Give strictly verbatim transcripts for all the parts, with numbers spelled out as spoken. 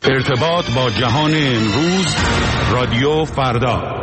ارتباط با جهان امروز، رادیو فردا.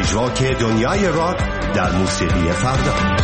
مجراک دنیای راک در موسیقی فردا.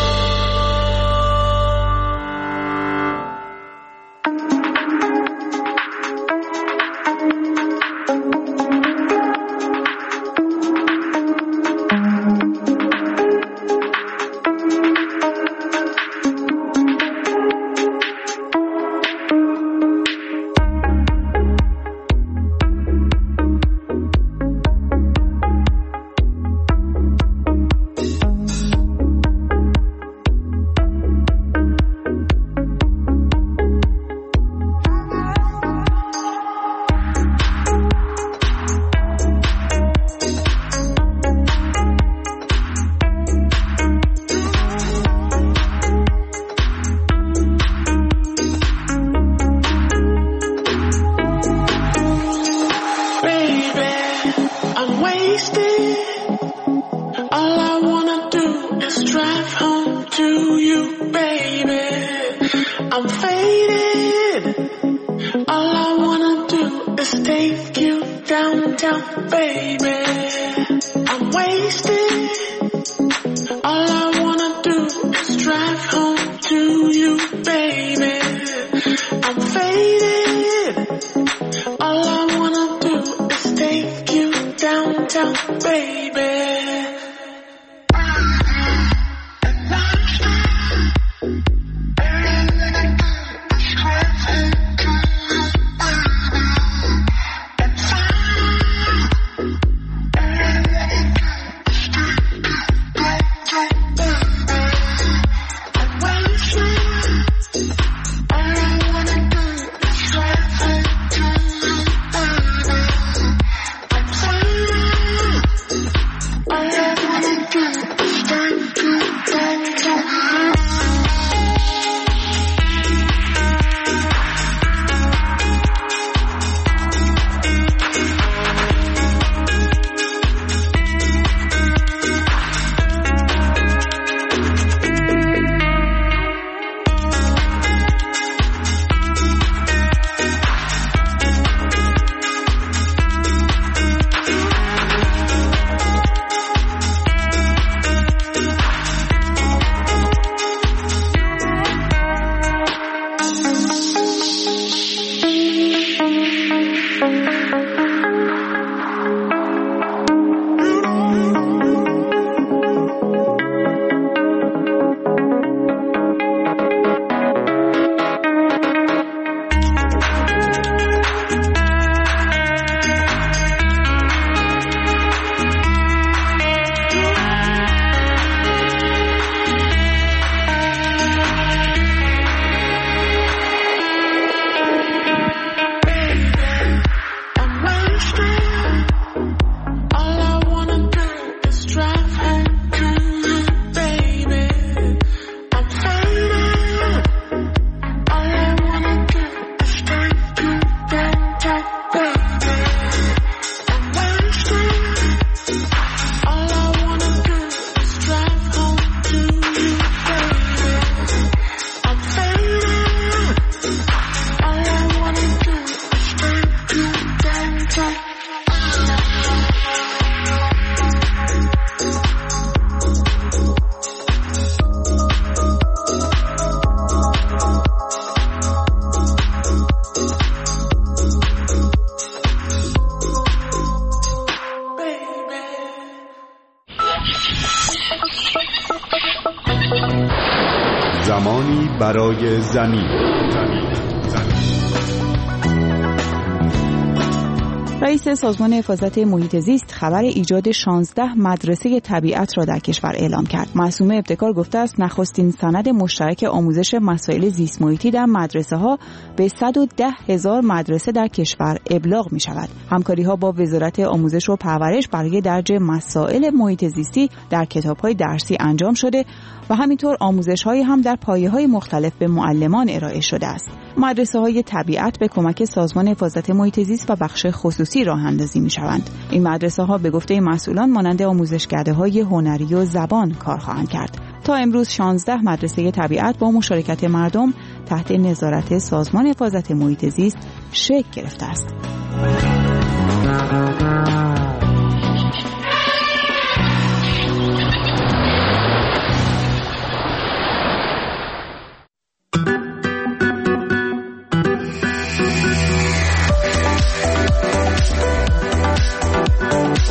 زمانی برای زمین. رئیس سازمان حفاظت محیط زیست خبر ایجاد شانزده مدرسه طبیعت را در کشور اعلام کرد. معصومه ابتکار گفته است نخستین سند مشترک آموزش مسائل زیست محیطی در مدرسه ها به صد و ده هزار مدرسه در کشور ابلاغ می شود. همکاری ها با وزارت آموزش و پرورش برای درج مسائل محیط زیستی در کتاب های درسی انجام شده و همینطور آموزش های هم در پایه های مختلف به معلمان ارائه شده است. مدرسه های طبیعت به کمک سازمان حفاظت محیط زیست و بخش خصوصی راه اندازی می شوند. این مدرسه ها به گفته مسئولان مانند آموزشکده های هنری و زبان کار خواهند کرد. تا امروز شانزده مدرسه طبیعت با مشارکت مردم تحت نظارت سازمان حفاظت محیط زیست شکل گرفته است.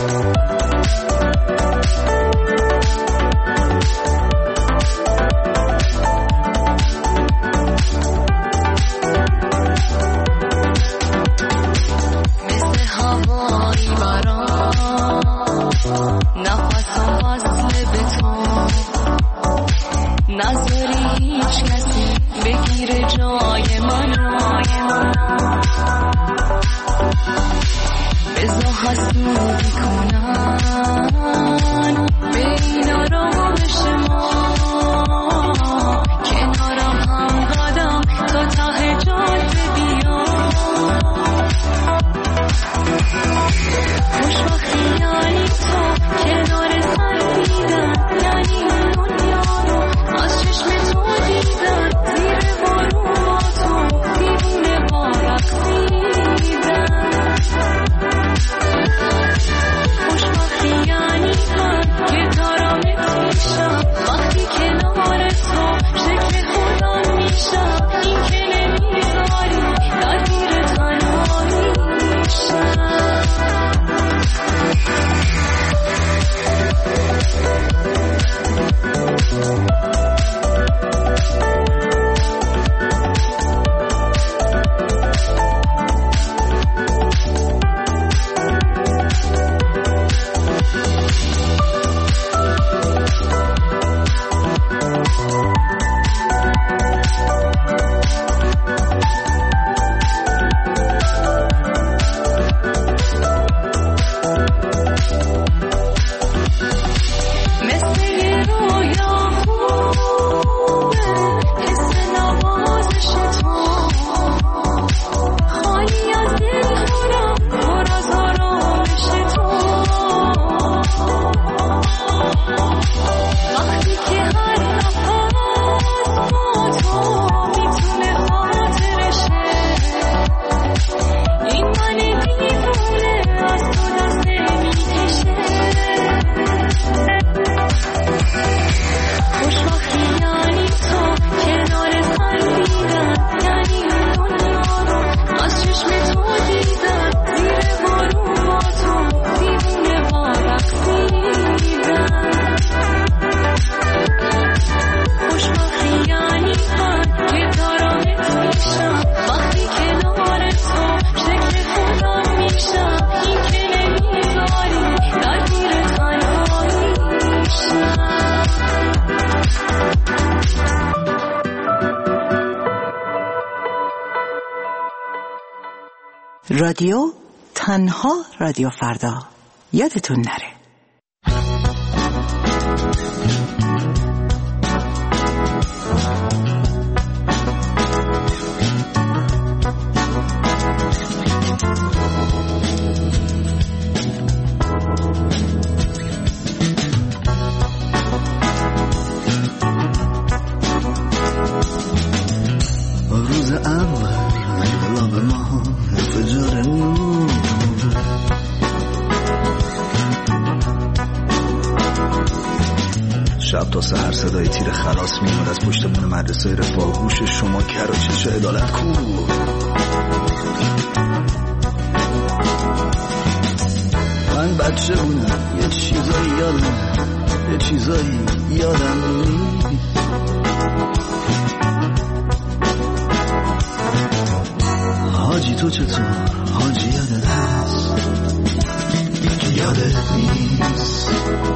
رادیو تنها رادیو فردا، یادتون نره. روز اول انقلاب ما انفجار نور، شب تا سحر صدای تیر خلاص میاد از پشتمون مدرسه رفاه. گوش شما کر و چشم عدالت کو. من بچه بودم یه چیزایی یادم یه چیزایی یادم نیست. حاجی تو چطور؟ حاجی یادت هست که یادت نیست.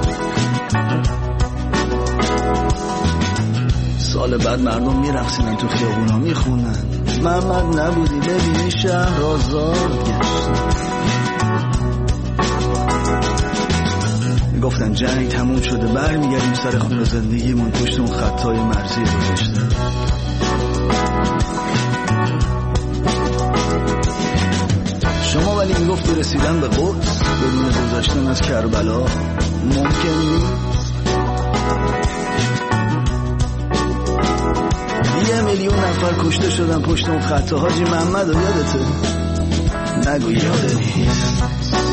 سال بعد مردم میرقصیدن تو خیابونا میخونن محمد نبودی ببینی شهر آزاد گشت. گفتن جنگ تموم شده برمیگردیم سر خونه زندگیمون پشت اون خطای مرزی گذاشته. شما ولی میگفتی رسیدن به قدس بدون گذشتن از کربلا ممکن نیست. یه میلیون نفر کشته شدن پشت اون خطا. حاجی محمد رو یادته؟ نگو یادت نیست.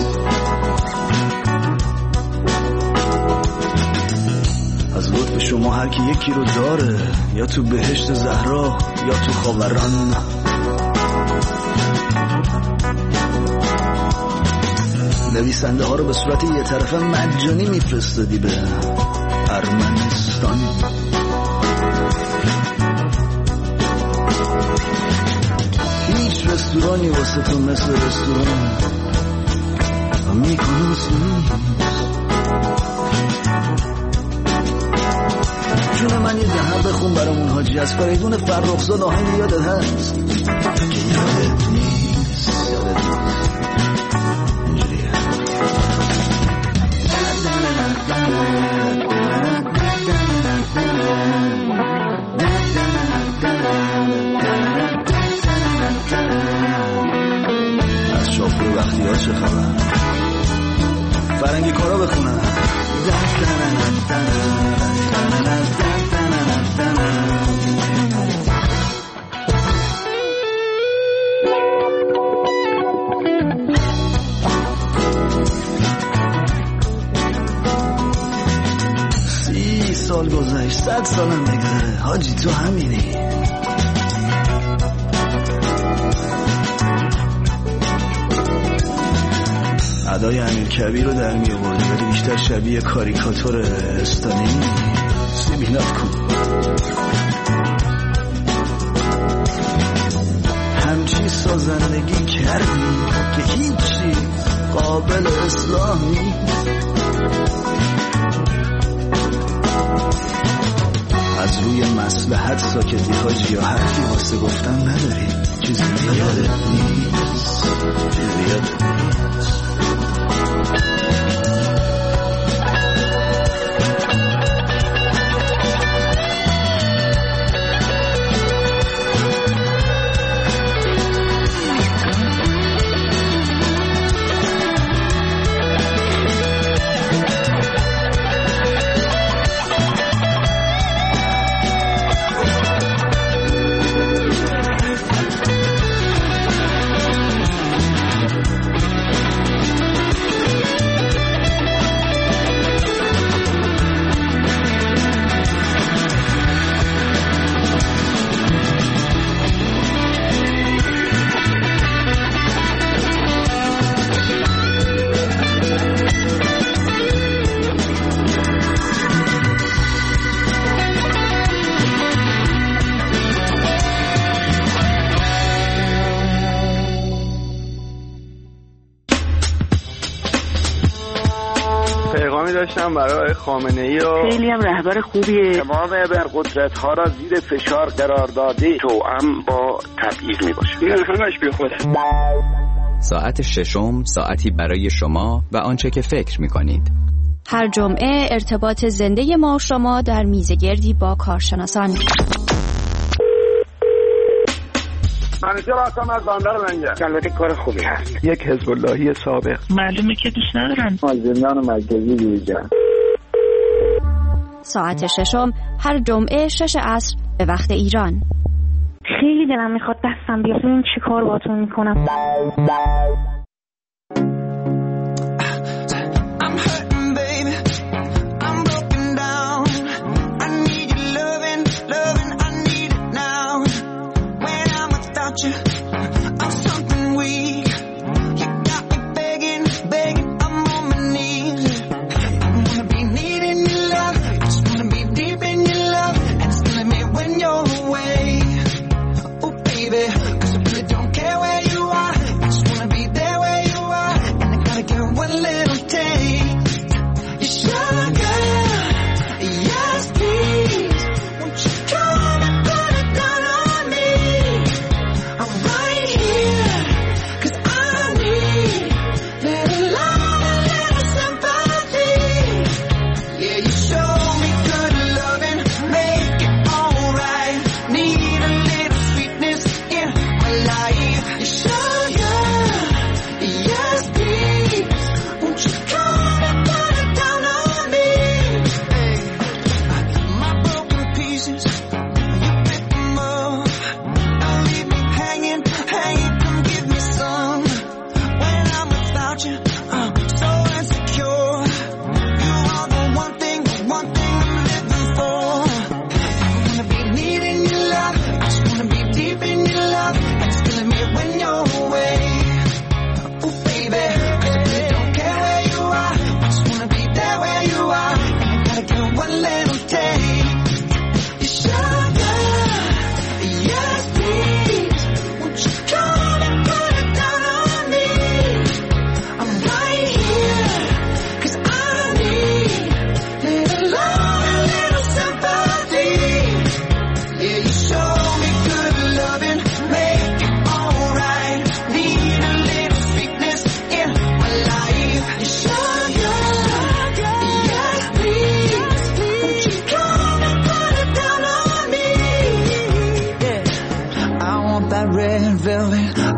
از لطف شما هر کی یکی رو داره، یا تو بهشت زهرا یا تو خاوران. نویسنده ها رو به صورت یه طرفه مجانی میفرستادی به ارمنستان. هیچ رستورانی واسه تو مثل رستوران میکنوس نیست. جون من یه دهن بخون برامون حاجی از فریدون فرخزاد آهنگ یادت هست که یادت نیست یادت نیست اینجوریه. از شافور وقتی ها چه خبر فرنگی کارا بخونم. سی سال گذشت، صد سالم بگذره حاجی تو همینی. ادای امیرکبیر رو در می آوردی ولی بیشتر شبیه کاریکاتور استالینی. سیبیلات کن همچی سازندگی کردی که هیچی قابل اصلاح نیست. از روی مصلحت ساکتی حاجی یا حرفی واسه گفتن نداری. چیزی یادت نیست چیزی یادت نیست. داشتم برای خامنه‌ای و خیلی هم رهبر خوبیه. تمام ابرقدرت‌ها را زیر فشار قرار داده توأم با تبعیض میباشه. این همش بی خوده. ساعت ششم ساعتی برای شما و آنچه که فکر می‌کنید. هر جمعه ارتباط زنده ما و شما در میزگردی با کارشناسان. منیجر هستم از بندر منجر. البته کار خوبی هست. یک حزب اللهی سابق. معلومه که دوست ندارن. از زندان مرکزی بیرون. ساعت ششم هر جمعه شش عصر به وقت ایران. خیلی دلم میخواد دستم بیاد ببین چی کار باهاتون میکنم.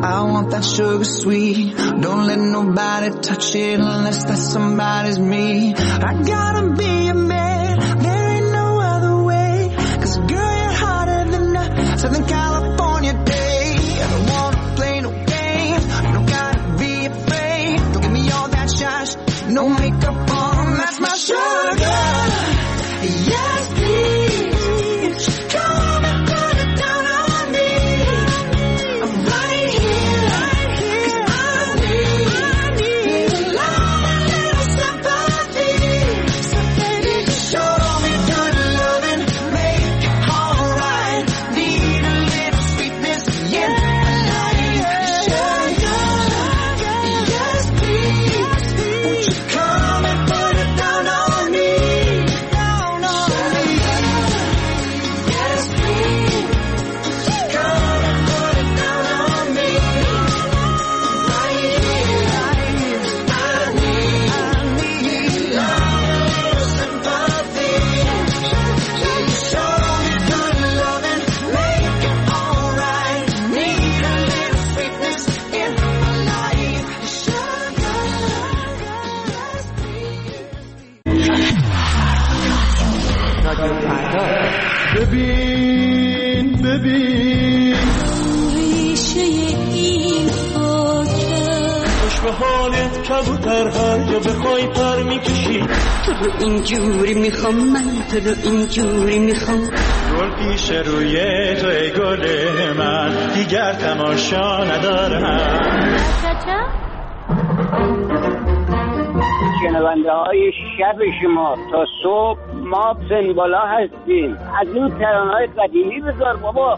I want that sugar sweet. Don't let nobody touch it unless that somebody's me. I gotta be a man, there ain't no other way. Cause girl, you're hotter than a Southern California day. I don't wanna play no games, you don't gotta be afraid. Don't give me all that shy, no makeup on, that's my sugar. Yes, please, come and put it down on me. I'm right here, right here, 'cause I need, need a love, a little sympathy. So baby, show me good loving, make it alright. Need a little sweetness in my life. Sugar, yes please, won't you come and put it down on me. ببین ببین ریشه این خاکه خوش به حالت کبوتر هر جا بخوای پر میکشی. تو رو اینجوری میخوام من، تو رو اینجوری میخوام. گل پیش روی تو ای گل من، دیگر تماشا ندارم. شنونده های شب شما تا صبح ما پنبالا هستیم. از اون ترانه‌های قدیمی بذار بابا.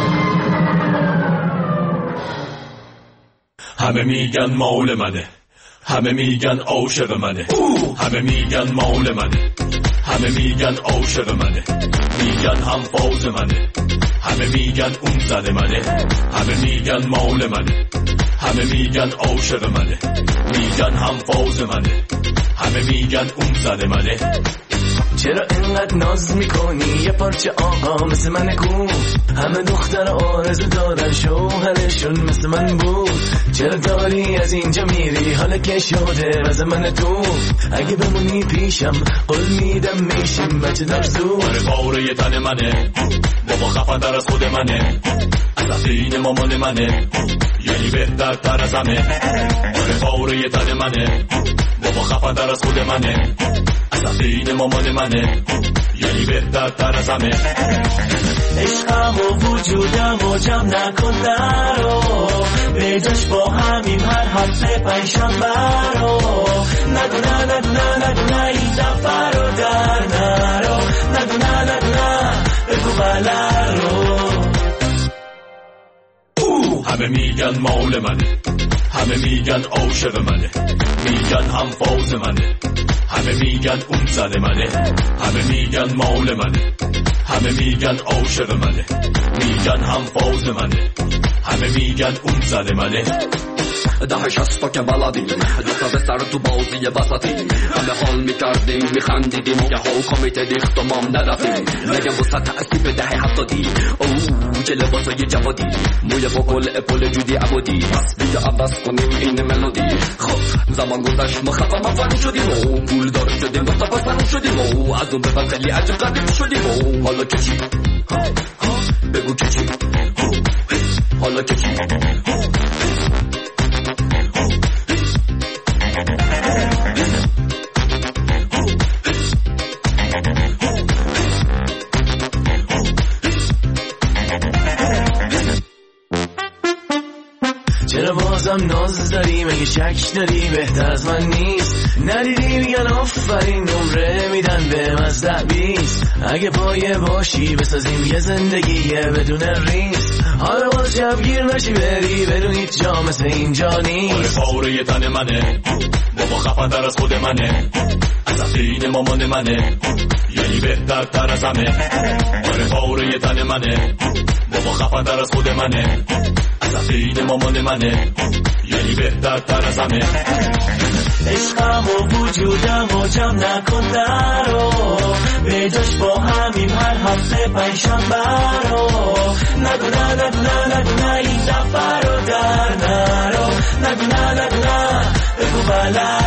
همه میگن مال منه، همه میگن عاشق منه، همه میگن مال منه، همه میگن عاشق منه، میگن هم فاز منه، همه میگن اون زن منه، همه میگن مال منه، همه میگن عاشق منه، میگن هم فاز منه، همه میگن اون زن منه. چرا اینقدر ناز میکنی یه پارچه آقا مثل من کو؟ همه دختر آرزو دارن شوهرشون مثل من بود. چرا داری از اینجا میری حالا که شده واسه من تو؟ اگه بمونی پیشم قول میدم میشیم بچه در زود. آره باره تن منه بابا، خفن در از خود منه، از دین مامان منه، یعنی بهتر تر از همه. آره باره تن منه بابا، خفن در از خود منه، از دین مامان منه، یعنی بهتر تر از همه. عشقم و وجودم و جمع نکن نرو، به جاش با همیم هر هفته پنجشنبه رو. نگو نه نگو نه نگو نه این دفعه رو در نرو، نگو نه نگو نه بگو بله رو. همه میگن مال منه، همه میگن عاشق منه، میگن هم فاز منه، همه میگن اون زن منه، همه میگن مال منه، همه میگن عاشق منه، میگن هم فاز منه، همه میگن اون زن منه. ده شست که بلدیم دوتا به سر تو بازی وسطی، همه حال میکردیم میخندیدیم یه ها کمیته ریخت و مام نرفتیم. نگم وسط تأثیب دهه هفتادی اوه چه لباسای جوادی، موی با گل اپل جودی عبودی، پس بیا عوض کنیم این ملودی. خب زمان گذشت ما خفا مفن شدیم و پول دار شدیم و تپسن شدیم و از اون به بعد خیلی عجب قدیم شدیم و حالا که چی؟ بگو که چی؟ حالا که چی؟ چرا بازم ناز داری؟ مگه شک داری بهتر از من نیست؟ ندیدی میگن آفرین نمره میدن به مزده بیست. اگه پایه باشی بسازیم یه زندگی بدون ریس. حالا باز شبگیر نشی بری بدون هیچ جا مثل اینجا نیست. آره پاره تن منه بابا، خفن در از خود منه، از دین مامان منه، یعنی بهتر تر از همه. آره پاره تن منه بابا، خفن در از خود منه، از دین مامان منه، یعنی بهتر تر از همه. عشقم و وجودم و جمع نکن نرو، به جاش با همیم هر هفته پنجشنبه رو. نگو نه نگو نه نگو نه این دفعه رو در نگو نه نگو نه بگو بله